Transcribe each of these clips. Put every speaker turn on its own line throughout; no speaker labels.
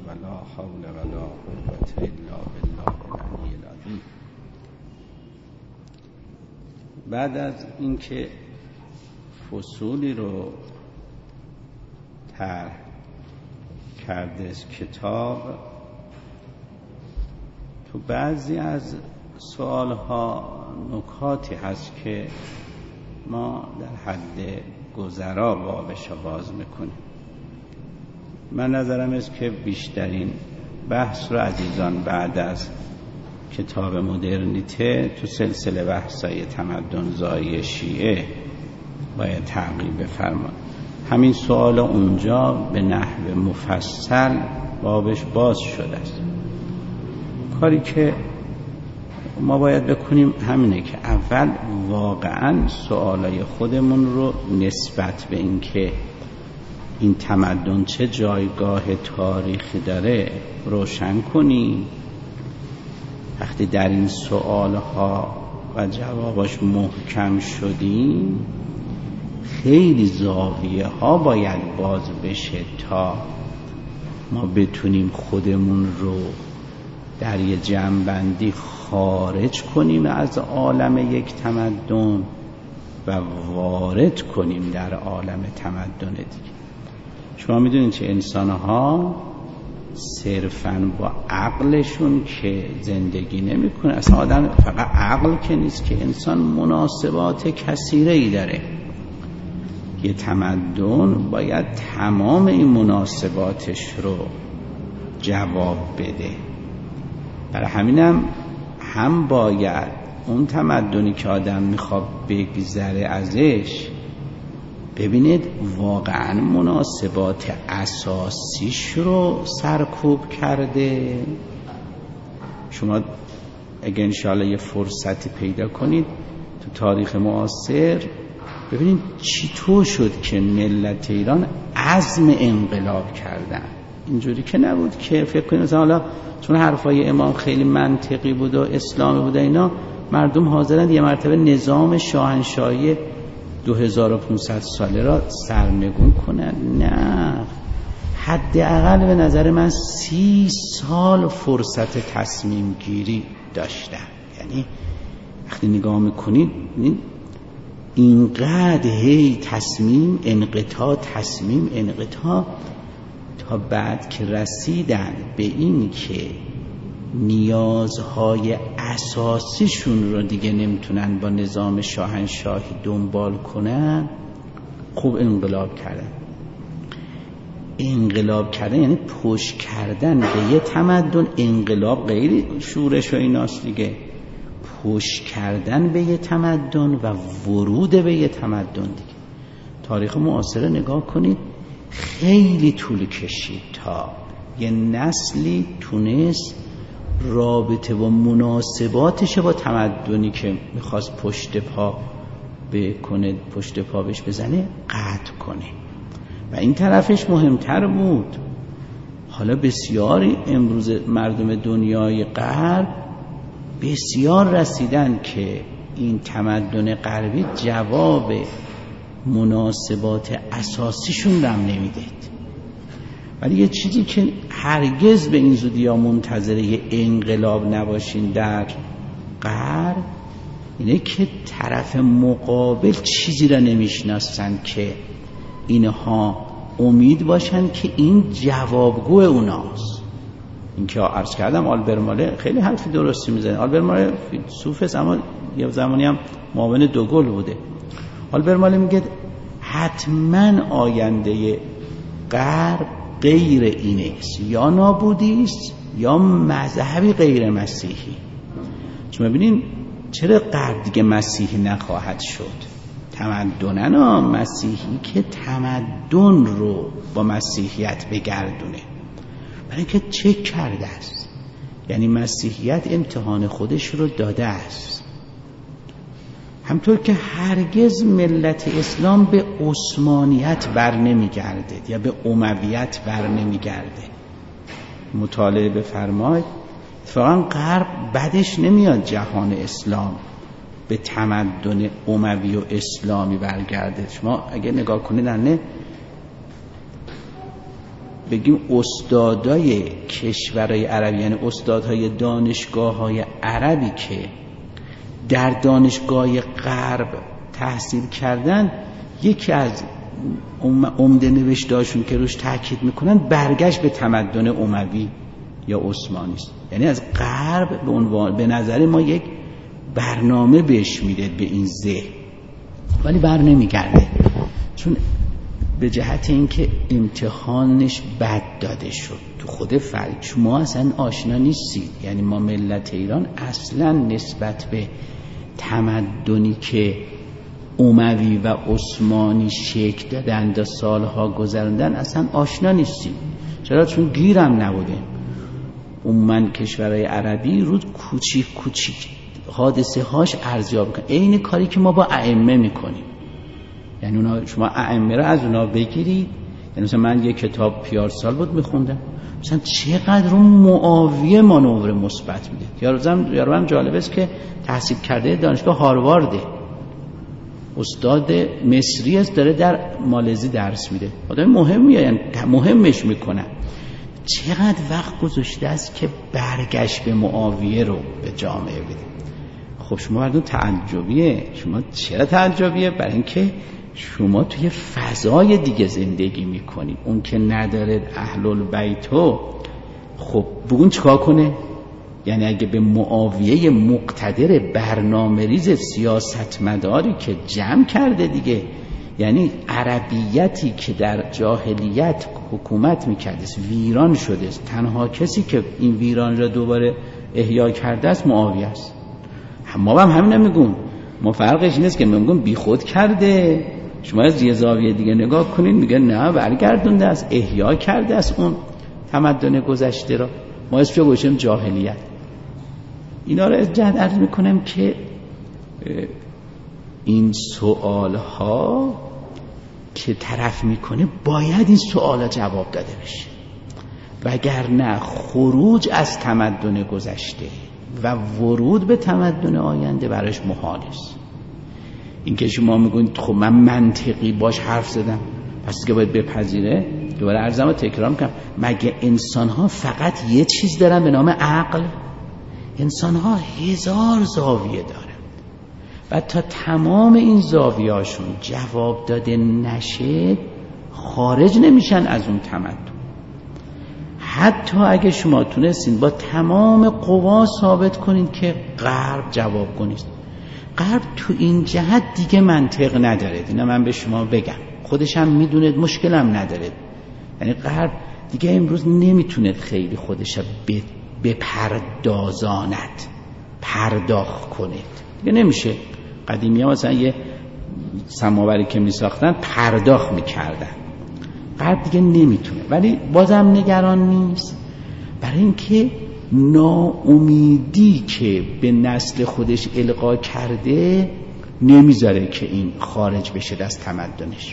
ولا حول ولا قوة الا بالله العلی العظیم. بعد از اینکه فصولی رو طرح کرده از کتاب، تو بعضی از سوالها نکاتی هست که ما در حد گذرا بابش باز میکنیم. من نظرم است که بیشترین بحث رو عزیزان بعد از کتاب مدرنیته تو سلسله بحثای تمدن زایی شیعه باید تعقیب بفرمایید. همین سوال اونجا به نحو مفصل بابش باز شده است. کاری که ما باید بکنیم همینه که اول واقعا سوالای خودمون رو نسبت به این که این تمدن چه جایگاه تاریخی داره روشن کنیم. وقتی در این سوالها و جواباش محکم شدیم، خیلی زاویه ها باید باز بشه تا ما بتونیم خودمون رو در یه جمع‌بندی خارج کنیم از عالم یک تمدن و وارد کنیم در عالم تمدن دیگه. شما میدونید که انسان‌ها صرفاً با عقلشون که زندگی نمی‌کنه. اصلا آدم فقط عقل که نیست که انسان مناسبات کثیره‌ای داره. یه تمدن باید تمام این مناسباتش رو جواب بده. برای همینم هم باید اون تمدنی که آدم میخواد بگذره ازش ببینید واقعا مناسبات اساسیش رو سرکوب کرده. شما اگه انشاءالله یه فرصتی پیدا کنید تو تاریخ معاصر ببینید چطور شد که ملت ایران عزم انقلاب کردن. اینجوری که نبود که فکر کنید مثلا حالا چون حرفای امام خیلی منطقی بود و اسلامی بود اینا، مردم حاضرند یه مرتبه نظام شاهنشاهی 2500 ساله را سرنگون کنن. نه، حداقل به نظر من 30 سال فرصت تصمیم گیری داشتن. یعنی وقتی نگاه میکنید اینقدر هی تصمیم انقطاع تا بعد که رسیدن به این که نیازهای اساسیشون رو دیگه نمیتونن با نظام شاهنشاهی دنبال کنن، خوب انقلاب کردن یعنی پشت کردن به یه تمدن. انقلاب غیر شورش و ایناست دیگه، پشت کردن به یه تمدن و ورود به یه تمدن دیگه. تاریخ معاصره نگاه کنید، خیلی طول کشید تا یه نسلی تونست رابطه و مناسباتش با تمدنی که میخواست پشت پا بهش بزنه قطع کنه. و این طرفش مهمتر بود. حالا بسیاری امروز مردم دنیای غرب بسیار رسیدن که این تمدن غربی جواب مناسبات اساسیشون رو هم نمیدید. ولی یه چیزی که هرگز به این زودی ها منتظره یه انقلاب نباشین در غرب اینه که طرف مقابل چیزی را نمیشناسن که اینها امید باشن که این جوابگو اوناست. این که عرض کردم آلبر ماله خیلی حرفی درستی میزنه. آلبر ماله فیلسوف اما یه زمانی هم معاون دوگل بوده. آلبر ماله میگه حتما آینده غرب غیر اینه است، یا نابودی است یا مذهبی غیر مسیحی. شما ببینین چرا غرب دیگه مسیحی نخواهد شد؟ تمدنن مسیحی که تمدن رو با مسیحیت بگردونه، برای که چک کرده است. یعنی مسیحیت امتحان خودش رو داده است. همطور که هرگز ملت اسلام به عثمانیت بر نمیگرده یا به امویت بر نمیگرده. مطالعه بفرمایید، اتفاقا غرب بدش نمیاد جهان اسلام به تمدن اموی و اسلامی برگرده. شما اگه نگاه کنید بگیم استادای کشورهای عربی، یعنی استادهای دانشگاه‌های عربی که در دانشگاه غرب تحصیل کردن، یکی از عمده نوشته‌هاشون که روش تاکید میکنن برگشت به تمدن اموی یا عثمانی است. یعنی از غرب به عنوان، به نظر ما یک برنامه بهش میده به این ذهن، ولی بر نمیگرده، چون به جهت اینکه امتحانش بد داده شد تو خود فرد. شما اصلا آشنا نیستید، یعنی ما ملت ایران اصلا نسبت به تمدنی که اموی و عثمانی شکل دادن و سالها گذراندن اصلا آشنا نیستیم. چرا؟ چون گیرم نبوده. عموما کشورهای عربی رو کوچیک کوچیک حادثه هاش ارزیابی کنن، عین کاری که ما با ائمه میکنیم. یعنی اونا، شما ائمه رو از اونا بگیرید، یعنی مثلا من یک کتاب پیارسال بود میخوندم، مثلا چقدر اون معاویه مانور مثبت میده. یارو جالب است که تحصیل کرده دانشگاه هاروارده، استاد مصری است، داره در مالزی درس میده، آدم مهمیه، یعنی مهمش میکنن. چقدر وقت گذاشته است که برگشت به معاویه رو به جامعه بده. خب شما بردون تعجبیه. شما چرا تعجبیه؟ برای اینکه شما توی فضای دیگه زندگی میکنی. اون که نداره اهل البیتو، خب بگون چیکار کنه؟ یعنی اگه به معاویه مقتدر برنامه ریز سیاستمداری که جمع کرده دیگه، یعنی عربیتی که در جاهلیت حکومت میکرده ویران شده است، تنها کسی که این ویران را دوباره احیا کرده است معاویه است. ما هم همین میگون، ما فرقش این است که میگون بی خود کرده. شما از یه زاویه دیگه نگاه کنین، میگه نه برگردونده است، احیا کرده است اون تمدن گذشته را. ما اسمش گوشیم جاهلیت. اینا رو از جهت عرض میکنم که این سوال ها که طرف میکنه باید این سوال ها جواب داده بشه، وگرنه خروج از تمدن گذشته و ورود به تمدن آینده براش محال است. این که شما میگوید خب من منطقی باش حرف زدم، پس دیگه باید بپذیره. دوباره عرضم رو تکرار میکنم، مگه انسان ها فقط یه چیز دارن به نام عقل؟ انسان ها 1000 زاویه دارن و تا تمام این زاویه هاشون جواب داده نشه خارج نمیشن از اون تمدن. حتی اگه شما تونستین با تمام قوا ثابت کنین که غرب جوابگو نیست، غرب تو این جهت دیگه منطق نداره. اینا من به شما بگم، خودش هم میدونه، مشکلم نداره. یعنی غرب دیگه امروز نمیتونه خیلی خودش بپردازاند، پرداخت کنه، دیگه نمیشه. قدیمی ها مثلا یه سماوری که میساختن پرداخت میکردن، غرب دیگه نمیتونه. ولی بازم نگران نیست، برای اینکه ناامیدی که به نسل خودش القا کرده نمیذاره که این خارج بشه از تمدنش.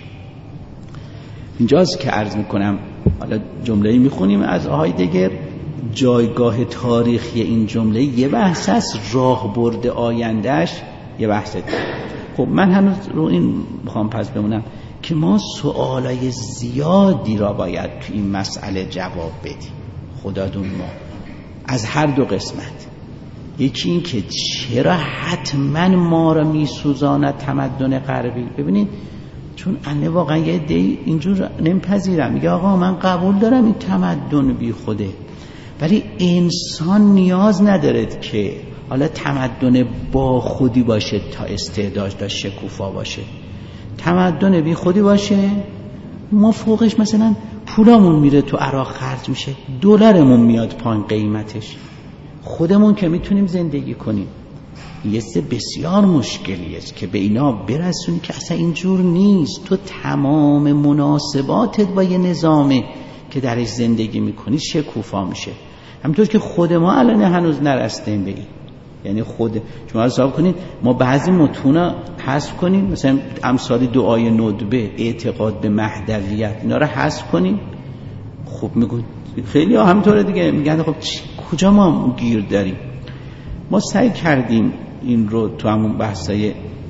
اینجاست که عرض میکنم، حالا جمله‌ای میخونیم از هایدگر، جایگاه تاریخی این جمله یه بحث است، راه برد آیندهش یه بحث است. خب من هنوز رو این میخوام پس بمونم که ما سوالای زیادی را باید تو این مسئله جواب بدیم. خدادون ما از هر دو قسمت. یکی این که چرا حتما ما را میسوزاند تمدن غربی؟ ببینید، چون انه واقعا یه دی اینجور نمیپذیرم، میگه آقا من قبول دارم این تمدن بی خوده، ولی انسان نیاز ندارد که حالا تمدن با خودی باشه تا استعداد داشت شکوفا باشه. تمدن بی خودی باشه، ما فوقش مثلا پولامون میره تو عراق خرج میشه، دلارمون میاد پایین قیمتش، خودمون که میتونیم زندگی کنیم. یه بسیار مشکلی است که به اینا برسونی که اصلا اینجور نیست. تو تمام مناسباتت با یه نظامه که درش زندگی میکنی شکوفا میشه. همونطور که خود ما الان هنوز نرسیدیم به این. یعنی خود شما حساب کنید، ما بعضی متونا حذف کنیم، مثلا امثال دعای ندبه، اعتقاد به مهدویت، اینا رو حذف کنیم. خب میگن خیلی ها همینطوره دیگه، میگن خب کجا ما گیر داریم؟ ما سعی کردیم این رو تو همون بحثای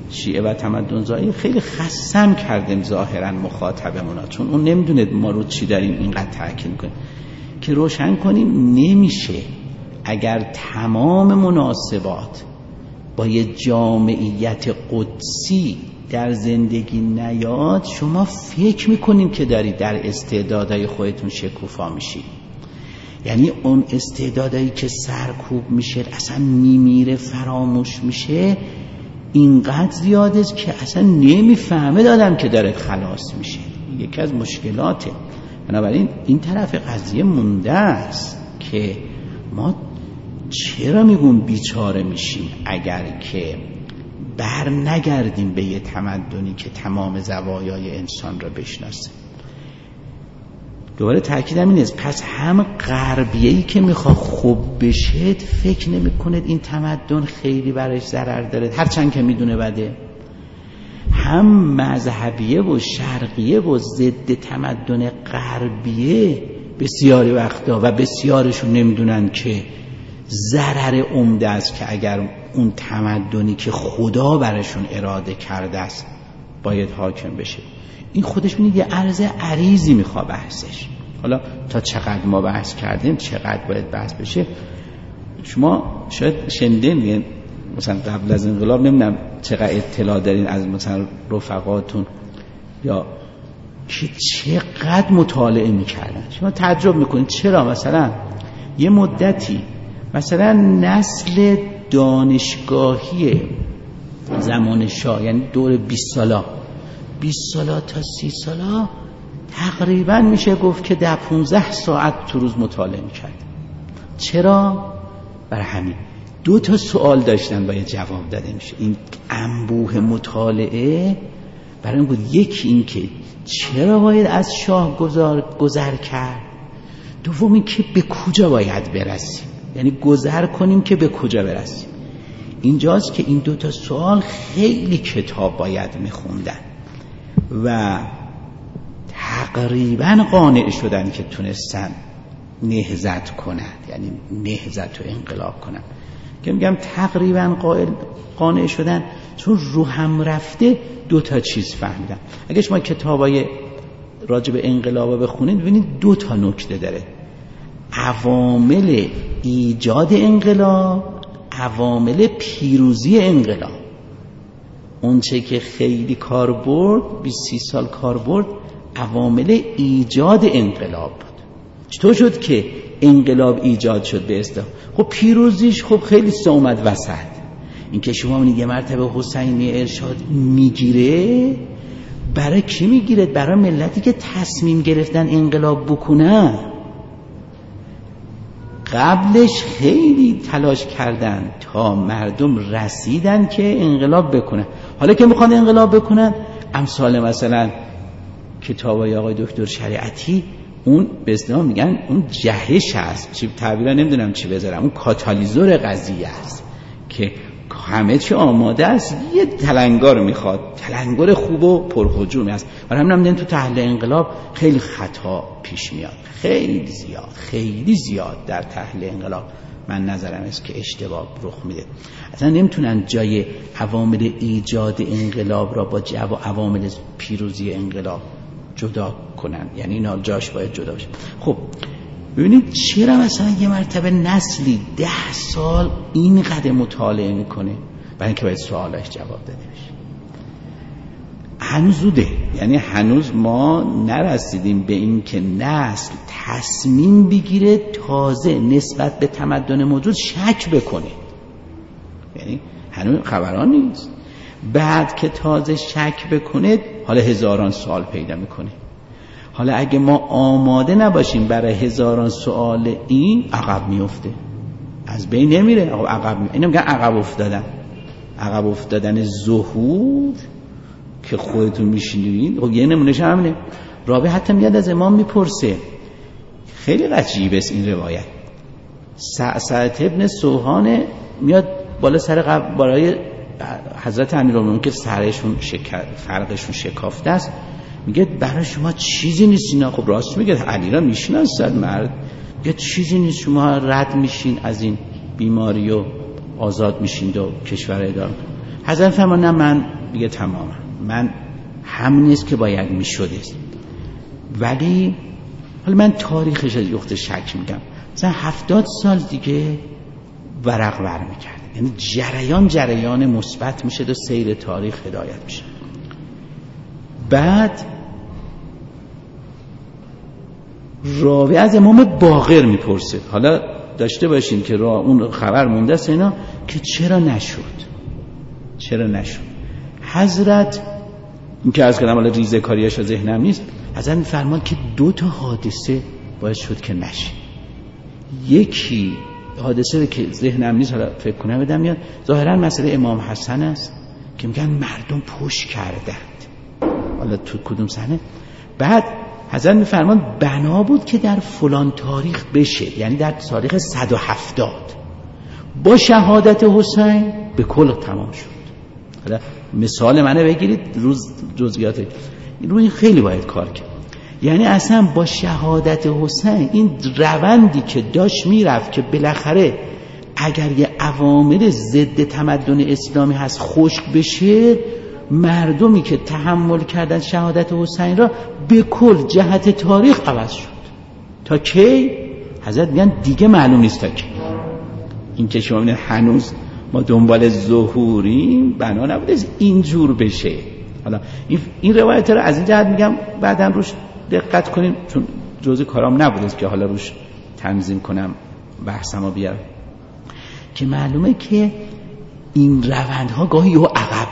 شیعه و تمدن‌زایی خیلی خصم کردیم ظاهرا مخاطبمون، چون اون نمیدونه ما رو چی داریم اینقدر تاکید میکنیم که روشن کنیم نمیشه اگر تمام مناسبات با یه جامعیت قدسی در زندگی نیاد شما فکر میکنیم که دارید در استعدادهای خودتون شکوفا میشید. یعنی اون استعدادهایی که سرکوب میشه اصلا میمیره، فراموش میشه، اینقدر زیاده که اصلا نمیفهمه دادم که داره خلاص میشه. یکی از مشکلاته. بنابراین این طرف قضیه مونده است که ما چرا میگون بیچاره میشیم اگر که بر نگردیم به یه تمدنی که تمام زوایای انسان را بشناسه. دوباره تأکیدم این است، پس هم غربیه‌ای که میخواد خوب بشه فکر نمی‌کنه این تمدن خیلی برایش ضرر داره هرچند که میدونه بده، هم مذهبیه و شرقیه و ضد تمدن غربیه بسیاری وقتا و بسیارشون نمیدونن که ضرر عمده است که اگر اون تمدنی که خدا برشون اراده کرده است باید حاکم بشه. این خودش میگه یه عرض عریضی میخواد بحثش. حالا تا چقدر ما بحث کردیم چقدر باید بحث بشه. شما شاید شنیدین مثلا قبل از انقلاب نمیدونم چقدر اطلاع دارین از مثلا رفقاتون یا که چقدر مطالعه میکردن. شما تعجب میکنید چرا مثلا یه مدتی مثلا نسل دانشگاهی زمان شاه، یعنی دور 20 سالا تا 30 سالا تقریبا میشه گفت که 15 ساعت تو روز مطالعه میکرد. چرا؟ برای همین 2 تا سوال داشتن باید جواب داده میشه. این انبوه مطالعه برای این بود، یکی این که چرا باید از شاه گذر کرد، دوم این که به کجا باید برسیم، یعنی گذر کنیم که به کجا برسیم. اینجاست که این 2 تا سوال خیلی کتاب باید میخوندن و تقریبا قانع شدن که تونستن نهضت کنن، یعنی نهضت و انقلاب کنن. که میگم تقریبا قانع شدن چون رو هم رفته 2 تا چیز فهمیدن. اگه شما کتابای راجع به انقلاب بخونید ببینید 2 تا نکته داره: عوامل ایجاد انقلاب، عوامل پیروزی انقلاب. اون چه که خیلی کار برد 20-30 سال کار برد عوامل ایجاد انقلاب بود. چطور شد که انقلاب ایجاد شد به اصطلاح؟ خب پیروزیش خب خیلی اومد وسط. این که شما میگه یه مرتبه حسینی ارشاد میگیره، برای کی میگیره؟ برای ملتی که تصمیم گرفتن انقلاب بکنن. قبلش خیلی تلاش کردن تا مردم رسیدن که انقلاب بکنن. حالا که میخوان انقلاب بکنن، امثال مثلا کتابای آقای دکتر شریعتی، اون به اصطلاح میگن اون جهش هست، چی تعبیرا نمیدونم چی بذارم، اون کاتالیزور قضیه است که همه چی آماده است، یه تلنگر میخواد، تلنگر خوب و پرهجومی است. برای همین هم تو تحلیل انقلاب خیلی خطا پیش میاد، خیلی زیاد در تحلیل انقلاب من نظرم است که اشتباه رخ میده. اصلا نمیتونن جای عوامل ایجاد انقلاب را با عوامل پیروزی انقلاب جدا کنن، یعنی اینا جاش باید جدا بشه. خب ببینید چرا مثلا یه مرتبه نسلی 10 سال اینقدر مطالعه میکنه؟ برای اینکه باید سوالاش جواب داده بشه. هنوز زوده، یعنی هنوز ما نرسیدیم به این که نسل تصمیم بگیره تازه نسبت به تمدن موجود شک بکنه، یعنی هنوز خبران نیست. بعد که تازه شک بکنه حالا هزاران سوال پیدا میکنه. حالا اگه ما آماده نباشیم برای هزاران سوال این عقب میفته، از بین نمیره، عقب میفته. اینو میگن عقب افتادن ظهور که خودتون میشینید. خب یه نمونهش همینه. رابعه حتی میاد از امام میپرسه، خیلی عجیبه این روایت. سعد ابن سوهان میاد بالا سر برای حضرت امیرالمومنین که سرشون فرقشون شکافته است، میگه برای شما چیزی نیست اینا. خب راست میگه، علی را میشناسد مرد، میگه چیزی نیست، شما رد میشین از این بیماری و آزاد میشین و کشور اداره. حضرت فرمان نه، من میگه تماما من همون نیست که باید میشده، ولی حالا من تاریخش از یخت شک میگم، مثلا 70 سال دیگه ورق ور میکرد، یعنی جریان مثبت میشه و سیر تاریخ هدایت میشه. بعد راوی از امام باقر میپرسه، حالا داشته باشین که اون خبر مونده است اینا که چرا نشد. حضرت این که از کلام حالا ریزه کاریش از ذهنم نیست، حضرت میفرمان که 2 حادثه باعث شد که نشه. یکی حادثه که ذهنم نیست، حالا فکر کنم بدم میاد، ظاهرا مسئله امام حسن است که میگن مردم پشت کردند، حالا تو کدوم صحنه. بعد حضرت میفرمان بنا بود که در فلان تاریخ بشه، یعنی در تاریخ 170 با شهادت حسین به کل تمام شد. حالا مثال منو بگیرید، روز جزئیات روی خیلی باید کار کرد. یعنی اصلا با شهادت حسین این روندی که داشت میرفت که بالاخره اگر یه عوامل ضد تمدن اسلامی هست خشک بشه، مردمی که تحمل کردن شهادت حسین را به کل جهت تاریخ عوض شد. تا کی؟ حضرت میگن دیگه معلوم نیست تا کی. این که شما میگن هنوز ما دنبال ظهوریم، بنا نبوده اینجور بشه. حالا این روایت رو از این جهت میگم بعداً روش دقت کنیم، چون جزء کارام نبوده که حالا روش تنظیم کنم بحثمو بیارم، که معلومه که این روندها گاهی یهو عقب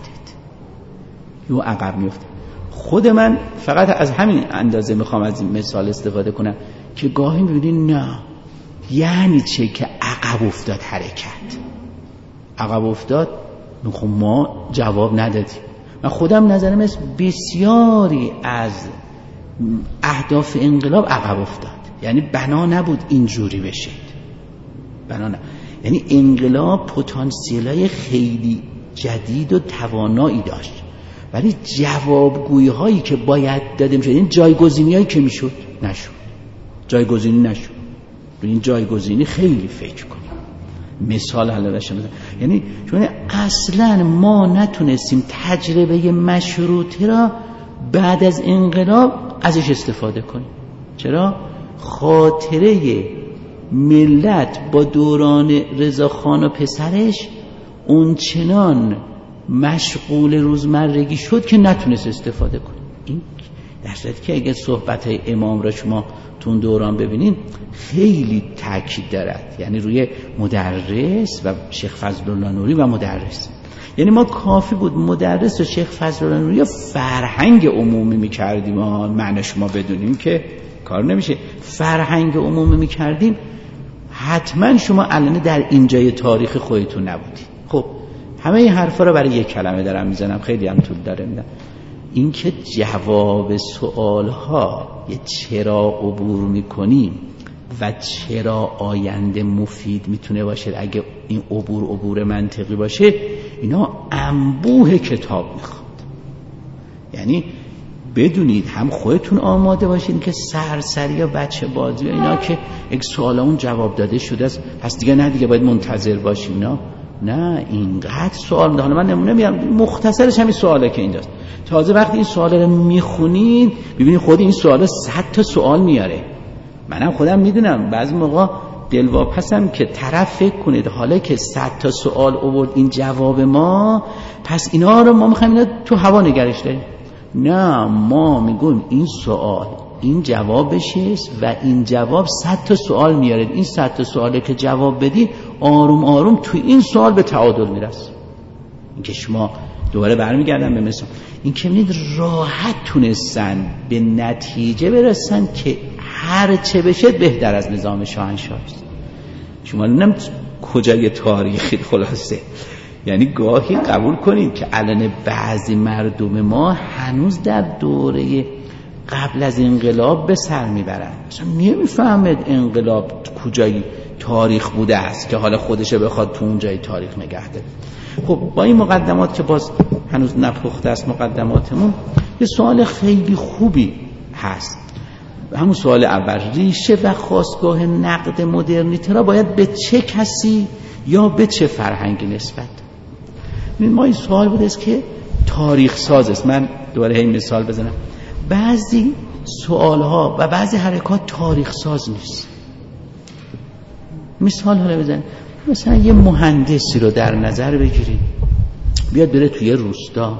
میفته. خود من فقط از همین اندازه میخوام از این مثال استفاده کنم که گاهی میبینید نه یعنی چه که عقب افتاد حرکت، عقب افتاد، خب ما جواب ندادیم. من خودم نظرم است بسیاری از اهداف انقلاب عقب افتاد، یعنی بنا نبود اینجوری بشه، یعنی انقلاب پتانسیلای خیلی جدید و توانایی داشت، ولی جوابگویی هایی که باید داده میشد، این جایگزینی هایی که میشد نشد. روی این جایگزینی خیلی فکر کنیم. مثال حالا داشتم، یعنی چون اصلا ما نتونستیم تجربه مشروطه را بعد از انقلاب ازش استفاده کنیم. چرا؟ خاطره ملت با دوران رضاخان و پسرش اونچنان مشغول روزمرگی شد که نتونست استفاده کنه. این در صورتی که اگه صحبت‌های امام را شما تو اون دوران ببینین خیلی تاکید دارد، یعنی روی مدرس و شیخ فضلالله نوری و مدرس. یعنی ما کافی بود مدرس و شیخ فضلالله نوری فرهنگ عمومی می‌کردیم، معنیش ما بدونیم که کار نمیشه. فرهنگ عمومی می‌کردیم، حتما شما الان در اینجای تاریخ خودتون نبودید. خب همه این حرفا رو برای یک کلمه دارم میزنم، خیلی هم طول داره میدم. این که جواب سوالها یه چرا عبور میکنیم و چرا آینده مفید میتونه باشه اگه این عبور منطقی باشه، اینا انبوه کتاب میخواد. یعنی بدونید هم خودتون آماده باشین که سرسری یا بچه بازی و اینا که یک سوالا اون جواب داده شده است پس دیگه باید منتظر باشین. نه اینقدر سوال میده. حالا من نمونه میارم مختصرش، همین سواله که اینجاست. تازه وقتی این سوالا رو میخونین ببینید خود این سوالا 100 تا سوال میاره. منم خودم میدونم بعضی موقع دلواپسم که طرف فکر کنید حالا که 100 تا سوال آورد این جواب ما، پس اینا رو ما میخوایم اینا تو هوا نگرش داریم. نه، ما میگویم این سوال این جوابشه و این جواب 100 تا سوال میاره. این 100 تا سواله که جواب بدی آروم آروم تو این سوال به تعادل میرسه. این که شما دوباره برمیگردم به مثال، این که میدید راحت تونستن به نتیجه برسن که هر چه بشه بهتر از نظام شاهنشاهی است. شما نمیدونم کجای تاریخی خلاصه، یعنی گاهی قبول کنید که الان بعضی مردم ما هنوز در دوره قبل از انقلاب به سر میبرن، اصلا نمیفهمد انقلاب کجای تاریخ بوده است که حالا خودشه بخواد تو اون جای تاریخ نگه داره. خب با این مقدمات که باز هنوز نپخته است مقدماتمون، یه سوال خیلی خوبی هست. همون سوال اول، ریشه و خاستگاه نقد مدرنیته را باید به چه کسی یا به چه فرهنگی نسبت؟ ما این سوال بود است که تاریخ ساز است. من دوباره این مثال بزنم، بعضی سوالها و بعضی حرکات تاریخ ساز نیست. مثال حالا بزنم، مثلا یه مهندسی رو در نظر بگیرید بیاد بره توی روستا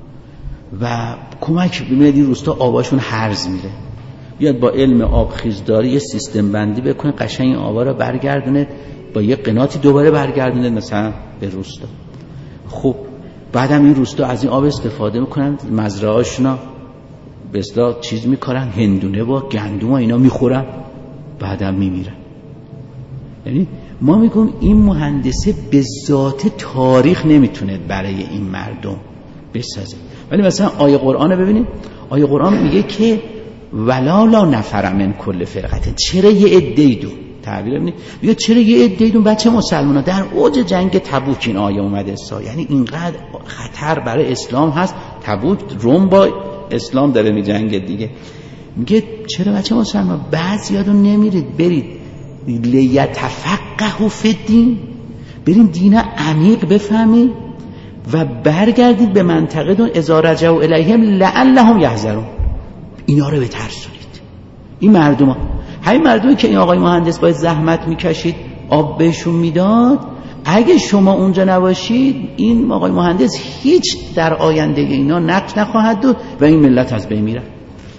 و کمک ببینید این روستا آباشون هرز میره، بیاد با علم آبخیزداری یه سیستم بندی بکنه، قشنگ این آبا رو برگردونه با یه قناتی دوباره برگردونه مثلا به روستا. خب بعدم این روستا از این آب استفاده میکنن، مزرعه‌هاشون به اصطلاح چیز میکنن، هندونه با گندم و اینا میخورن، بعدم میمیرن. یعنی ما میگم این مهندسه به ذات تاریخ نمیتونه برای این مردم بسازه. ولی مثلا آیه قرآن رو ببینید، آیه قرآن میگه که ولا لا نفر من کل فرقه، چرا یه عده‌ایدون، تعبیر ببینید میگه چرا یه عده‌ایدون بچه مسلمانا در اوج جنگ تبوک این آیه اومده، یعنی اینقدر خطر برای اسلام هست، تبوک روم با اسلام داره می جنگه دیگه، میگه چرا بچه مسلمان بعضیاتون نمیرید برید لیتفقهوا فی الدین، برید دین عمیق بفهمید و برگردید به منطقه دون اذا رجعوا الیهم لعلهم یحذرون، اینا رو بترسونید. این مردم، همین مردمی که این آقای مهندس باید زحمت میکشید آب بهشون میداد، اگه شما اونجا نباشید این آقای مهندس هیچ در آینده اینا نقش نخواهد داد و این ملت از بین میره.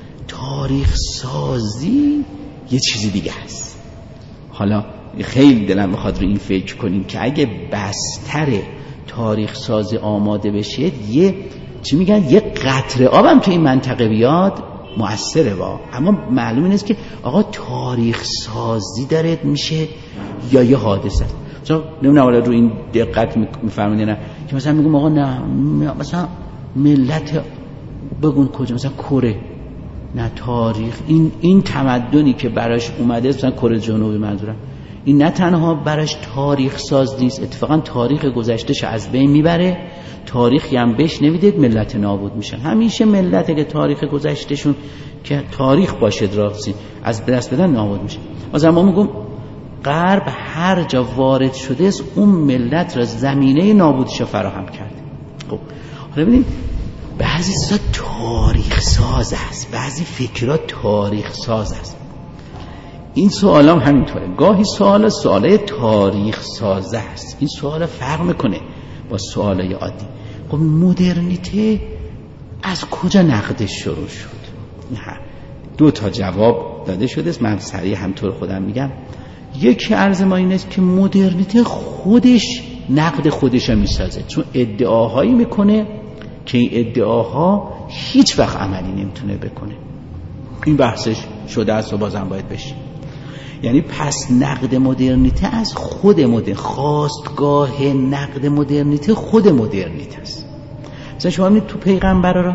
تاریخ سازی یه چیزی دیگه هست. حالا خیلی دلم میخواد رو این فکر کنیم که اگه بستر تاریخ سازی آماده بشه، یه چی میگن یه قطره آبم تو این منطقه بیاد مؤثره با، اما معلوم نیست که آقا تاریخ سازی داره میشه یا یه حادثه است. مثلا نمیدونم حالا رو این دقت میفرمایید نه که مثلا میگم آقا نه مثلا ملت بگون کجا، مثلا کره، نه تاریخ این تمدنی که براش اومده مثلا کره جنوبی منظورم، این نه تنها براش تاریخ ساز نیست، اتفاقا تاریخ گذشتهش از بین میبره، تاریخی هم بهش نمیدید، ملت نابود میشن. همیشه ملت که تاریخ گذشتهشون که تاریخ باشه راستی از دست بدن نابود میشه. مثلا ما میگم غرب هر جا وارد شده است اون ملت را زمینه نابودش فراهم کرده. خب حالا ببینید بعضی چیزا تاریخ ساز است، بعضی فکرات تاریخ ساز است. این سوال هم همینطوره، گاهی سوال تاریخ سازه است. این سوال فرق میکنه با سوالای عادی. خب مدرنیته از کجا نقدش شروع شد؟ نه، دو تا جواب داده شده است، من سریع همطور خودم میگم. یکی عرض ما این است که مدرنیته خودش نقد خودش میسازه، چون ادعاهایی میکنه که این ادعاها هیچ وقت عملی نمیتونه بکنه. این بحثش شده است و بازم باید بشه. یعنی پس نقد مدرنیته از خود خواستگاه نقد مدرنیته خود مدرنیته است. مثلا شما میبینید تو پیغمبر را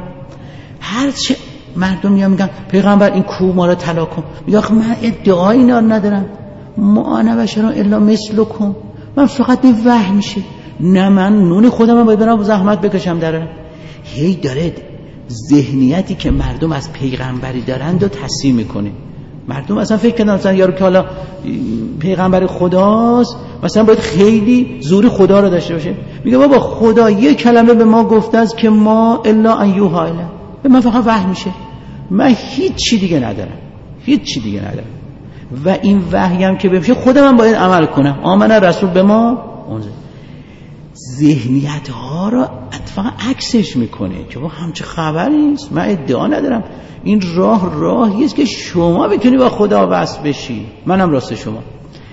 هرچه مردم میگن پیغمبر این کو ما را طلا کن، میگه آخه من ادعایی اینا ندارم، ما انا بشر الا مثلکم، من فقط به وحی میشه، نه من نون خودم باید برم زحمت بکشم درارم. هی داره ذهنیتی که مردم از پیغمبری دارند و تصحیح میکنه. مردم اصلا فکر کردن مثلا یارو که حالا پیغمبر خداست مثلا باید خیلی زور خدا رو داشته باشه. میگه بابا خدا یک کلمه به ما گفته است که ما الا ان یوحی الی، به من فقط وحی میشه، من هیچ چی دیگه ندارم، هیچ چی دیگه ندارم و این وحی هم که بشه خودم هم باید عمل کنم. آمن رسول به ما اونجا ذهنیت ها رو اتفاقا عکسش میکنه که با همچه خبری نیست، من ادعا ندارم، این راهی است که شما بتونی با خدا وصل بشی، منم راست شما.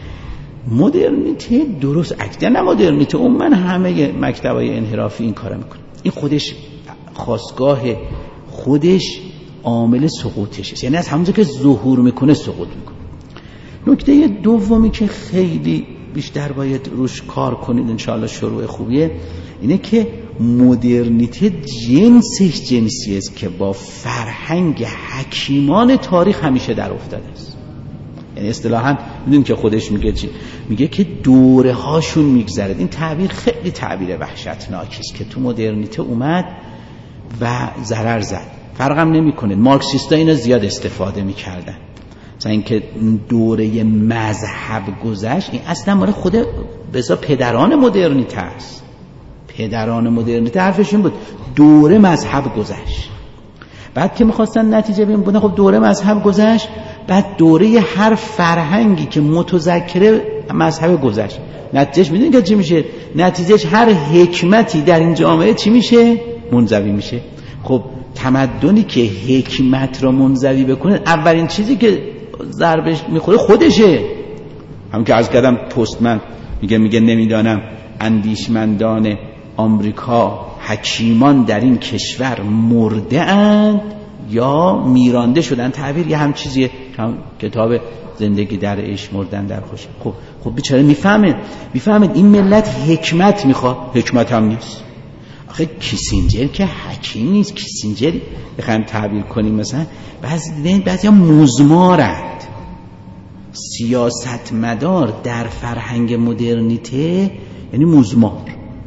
مدرنیته درست عکس نه مدرنیته اون من همه مکتبای انحرافی این کارو میکنه. این خودش خواستگاه خودش عامل سقوطش است، یعنی از همونجا که ظهور میکنه سقوط میکنه. نکته دومی که خیلی بیشتر باید روش کار کنید انشاءالله شروع خوبیه، اینه که مدرنیته جنسش جنسی است که با فرهنگ حکیمان تاریخ همیشه در افتاده است. یعنی اصطلاحاً میدونیم که خودش میگه چی؟ میگه که دوره هاشون میگذره. این تعبیر خیلی تعبیر وحشتناکی است که تو مدرنیته اومد و ضرر زد. فرقم نمیکنه، مارکسیستا اینا زیاد استفاده میکردن، مثلا اینکه دوره مذهب گذشت، این اصلا مال خود بذار پدران مدرنیته است. پدران مدرنیته حرفش این بود دوره مذهب گذشت. بعد که میخواستن نتیجه بگیرن بودن خب دوره مذهب گذشت، بعد دوره هر فرهنگی که متذکره مذهب گذشت. نتیجهش میدونید که چی میشه؟ نتیجهش هر حکمتی در این جامعه چی میشه؟ منزوی میشه. خب تمدنی که حکمت را منزوی بکنه اولین چیزی که ضربش میخوره خودشه. همون که عرض کردم پستمن میگه نمیدانم اندیشمندان آمریکا حکیمان در این کشور مرده اند یا میرانده شدن، تعبیر یه هم چیزیه، هم کتاب زندگی در عشق مردن در خوشی. خب بیچاره میفهمه این ملت حکمت میخواد، حکمت هم نیست. آخه کیسینجر که حکیم نیست. کیسینجر بخوایم تعبیر کنیم مثلا بعضی مزمارند. سیاستمدار در فرهنگ مدرنیته یعنی مزمار،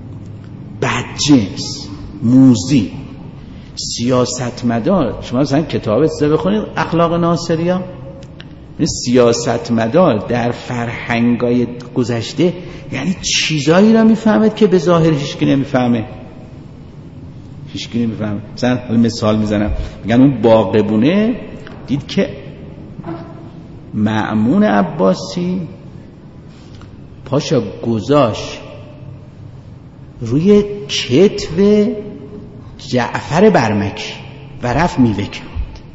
بدجنس، موذی. سیاستمدار شما مثلا کتاب بخونید اخلاق ناصریا، سیاستمدار در فرهنگای گذشته یعنی چیزایی را میفهمد که به ظاهر هیچکی نمیفهمه. مثلا مثال میزنم، میگن اون باغبونه دید که مأمون عباسی پاشا گذاشت روی کتف جعفر برمکی و رفت میوه کرد.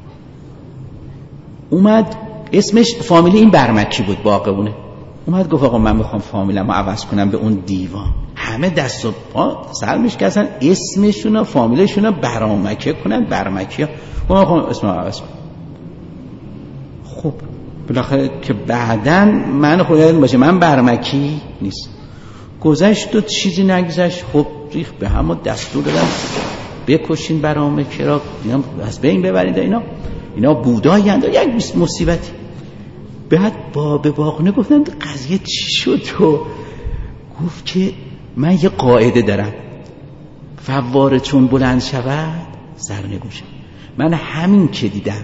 اومد اسمش فامیلی این برمکی بود، باغبونه. اومد گفت آقا من میخوام فامیلمو عوض کنم به اون دیوان. همه دست و پا سر میشکستن اسمشون و فامیلشون رو برمکی کنن، برمکی ها. من میخوام اسمم عوض کنم. خب بالاخره که بعدن من خودم باشه من برمکی نیست. گذشت و چیزی نگذشت. خب ریخ به هم و دستور دادن بکشین برمکی را، اینا از بین ببرید. اینا بودایی اند، یک مصیبتی. بعد به باغونه گفتن قضیه چی شد؟ تو گفت که من یه قاعده دارم، فواره چون بلند شود سرنگوشم. من همین که دیدم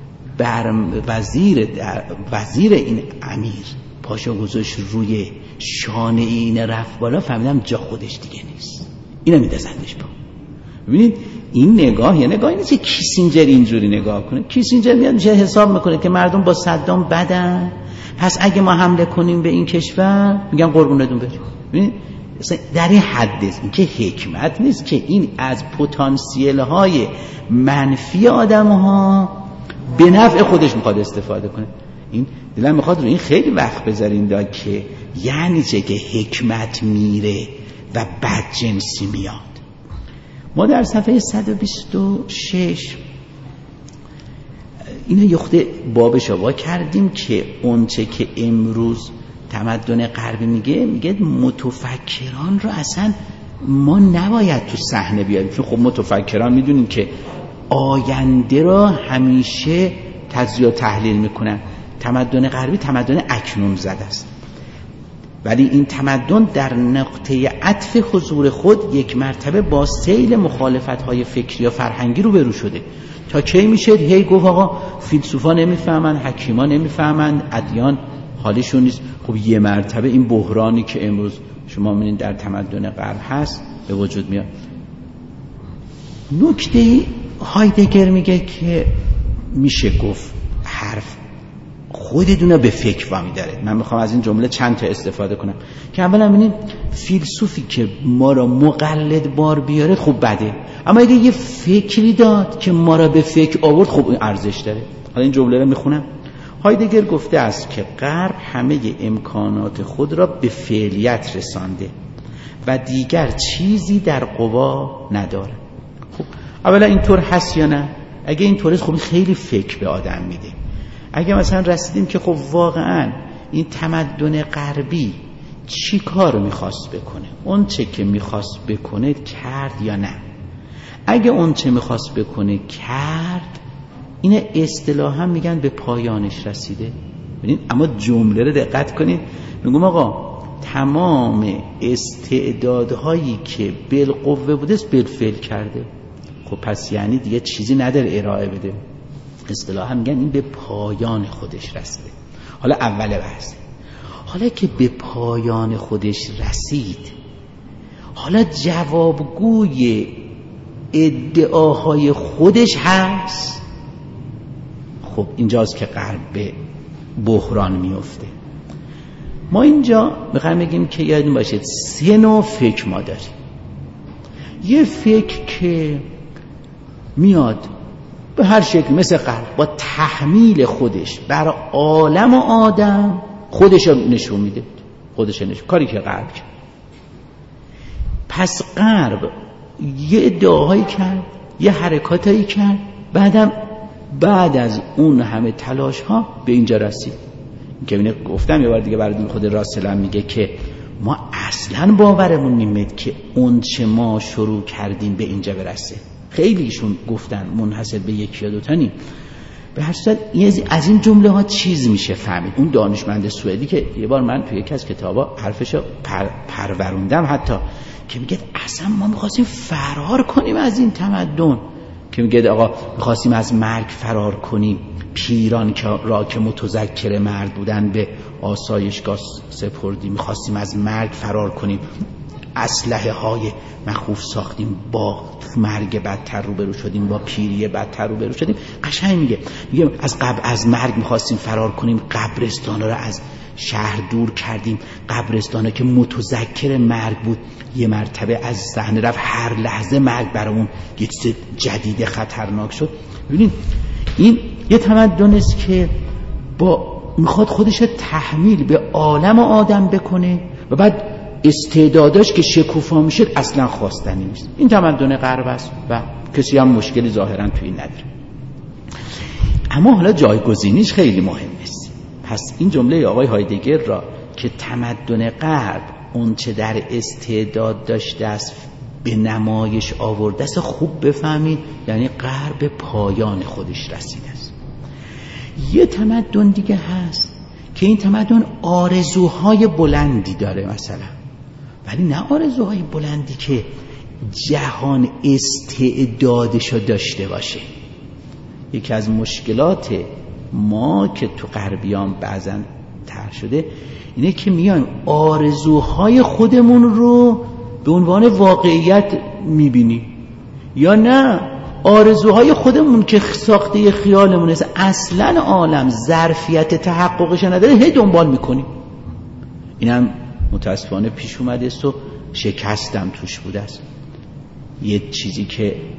وزیر این امیر پاشو گذاشت روی شانه این رفت بالا، فهمیدم جا خودش دیگه نیست، اینو میدازندش با. ببینید این نگاه یه نگاهی نیست که کیسینجر اینجوری نگاه کنه. کیسینجر میاد میشه حساب میکنه که مردم با صدام بدن، پس اگه ما حمله کنیم به این کشور میگن قربونتون بریم. ببینید در این حد است. این که حکمت نیست که این از پتانسیل های منفی آدم ها به نفع خودش میخواد استفاده کنه. این دلم میخواد رو این خیلی وقت بذارین که یعنی چه که حکمت میره و بدجنسی میاد. ما در صفحه 126 اینو یخته بابش وا کردیم که اونچه که امروز تمدن غربی میگه متفکران رو اصلا ما نباید تو صحنه بیاریم، چون خب متفکران میدونیم که آینده رو همیشه تجزیه و تحلیل میکنن. تمدن غربی تمدن اکنون زده است، ولی این تمدن در نقطه عطف حضور خود یک مرتبه با سیل مخالفت‌های فکری و فرهنگی رو برو شده. تا کی میشه هی گفت آقا فیلسوفا نمیفهمن، حکیما نمیفهمن، ادیان حالشون نیست. خب یه مرتبه این بحرانی که امروز شما می‌بینید در تمدن غرب هست به وجود میاد. نکته هایدگر میگه که میشه گفت حرف خودتون به فکر وامی داره. من میخوام از این جمله چند تا استفاده کنم که اولا ببینید فیلسوفی که ما را مقلد بار بیاره خب بده، اما اگه یه فکری داد که ما را به فکر آورد خب این ارزش داره. حالا این جمله رو میخونم. هایدگر گفته است که غرب همه امکانات خود را به فعلیت رسانده و دیگر چیزی در قوا نداره. خب اولا اینطور هست یا نه؟ اگه اینطوره خب خیلی فکر به آدم میده. اگه مثلا رسیدیم که خب واقعا این تمدن غربی چی کار میخواست بکنه، اون چه که میخواست بکنه کرد یا نه؟ اگه اون چه میخواست بکنه کرد، این اصطلاحا میگن به پایانش رسیده. ببینید اما جمله رو دقت کنید، میگم آقا تمام استعدادهایی که بالقوه بوده است بالفعل کرده. خب پس یعنی دیگه چیزی نداره ارائه بده. اصطلاحا میگن این به پایان خودش رسیده. حالا اول بحث، حالا که به پایان خودش رسید، حالا جوابگوی ادعاهای خودش هست. خب اینجاست که غرب به بحران میفته. ما اینجا میخوایم بگیم که یادتون باشید 3 نوع فکر ما داریم. یه فکر که میاد به هر شکل مثل غرب با تحمیل خودش بر عالم و آدم خودش نشون میده، کاری که غرب کرد. پس غرب یه ادعاهایی کرد، یه حرکاتایی کرد، بعد از اون همه تلاش ها به اینجا رسید. که اینه گفتم یه بار دیگه براتون، خود راسل میگه که ما اصلا باورمون نمیاد که اون چه ما شروع کردیم به اینجا برسه. خیلیشون گفتن منحصر به 1 یا 2 تا نیم. به هر صورت از این جمله ها چیز میشه فهمید. اون دانشمند سوئدی که یه بار من توی یکی از کتابا حرفشو پروروندم حتی، که میگه اصلا ما میخواستیم فرار کنیم از این تمدن، که میگه آقا میخواستیم از مرگ فرار کنیم، پیران را که متذکر مرد بودن به آسایشگاه سپردیم، میخواستیم از مرگ فرار کنیم، اسلحه های مخوف ساختیم، با مرگ بدتر روبرو شدیم، با پیری بدتر روبرو شدیم. قشنگ میگه از مرگ میخواستیم فرار کنیم، قبرستانا رو از شهر دور کردیم، قبرستانا که متذکر مرگ بود، یه مرتبه از صحنه رفت، هر لحظه مرگ برامون یه چیز جدید خطرناک شد. ببینید این یه تمدن است که میخواد خودش تحمیل به عالم و آدم بکنه و بعد استعداداش که شکوفا میشه اصلا خواستنی نیست. این تمدن غرب است و کسی هم مشکلی ظاهرا توی نداره. اما حالا جایگزینیش خیلی مهم است. پس این جمله آقای هایدگر را که تمدن غرب اون چه در استعداد داشته است به نمایش آورده است خوب بفهمید، یعنی غرب پایان خودش رسیده است. یه تمدن دیگه هست که این تمدن آرزوهای بلندی داره مثلا، ولی نه آرزوهای بلندی که جهان استعدادشو داشته باشه. یکی از مشکلات ما که تو غربیان بعضن تر شده اینه که میایم آرزوهای خودمون رو به عنوان واقعیت میبینیم، یا نه آرزوهای خودمون که ساخته خیالمون است، اصلا عالم ظرفیت تحققش نداره، هی دنبال میکنیم. اینم متاسفانه پیش اومده است و شکستم توش بوده است. یه چیزی که